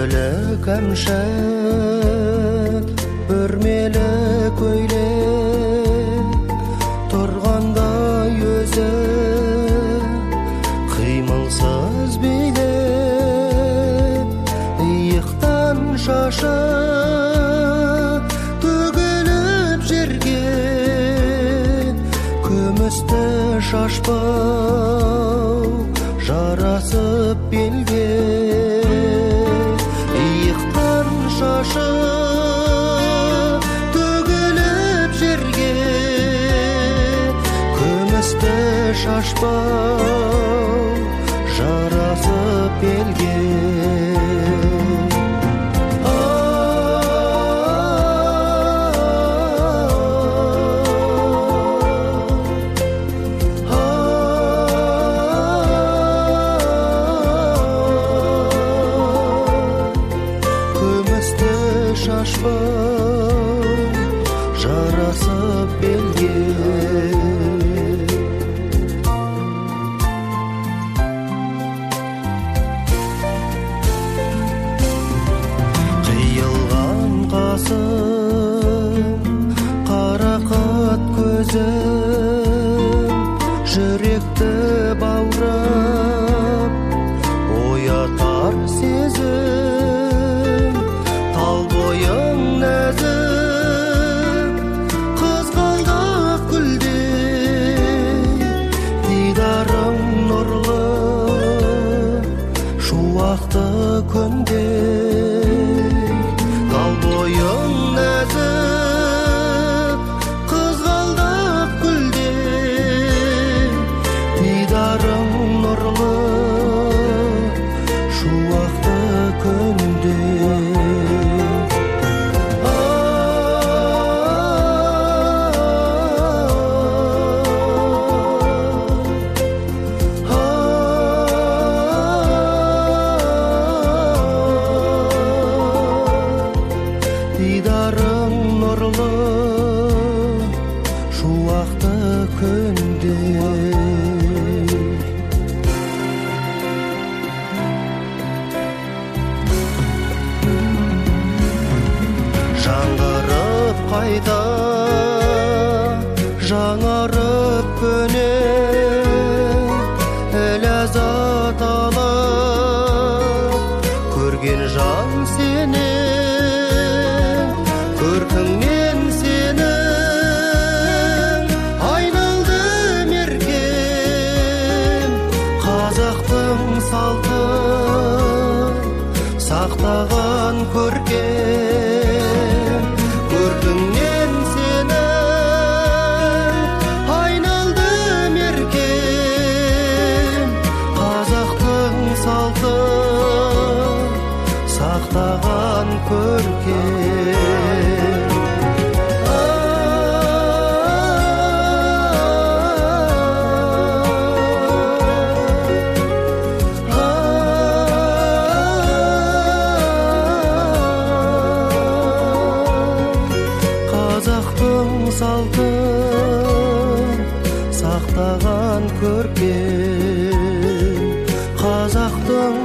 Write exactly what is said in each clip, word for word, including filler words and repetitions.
Көңілі кәмшат, бүрмелі көйлек, тұрғандай өзі қимылсыз билеп, иықтан шашы төгіліп жерге, күмісті шашпау жарасып белге. Иықтан шашы төгіліп жерге, күмісті шашпау жарасып белге. Жарасып белге. Қиылған қасым, қарақат көзім, жүректі баурап оятар сезім. Тал бойың нәзік, қызғалдақ гүлдей, дидарың нұрлы, шуақты күндей. Тал бойың нәзік, қызғалдақ гүлдей, дидарың нұрлы, шуақты күндей. Дидарың нұрлы, шуақты күндей. Жаңғырып қайта, жаңарып көне, ләззат алып көрген жан сені. Көркіңнен сенің айналдым еркем, қазақтың салтын сақтаған көркем. Көркіңнен сенің айналдым еркем, қазақтың салтын сақтаған көркем. Қазақтың салтын сақтаған көркем. Қазақтың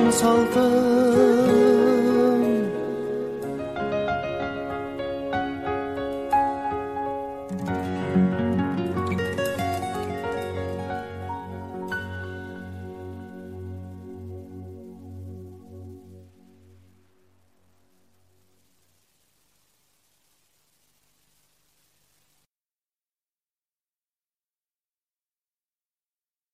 салтын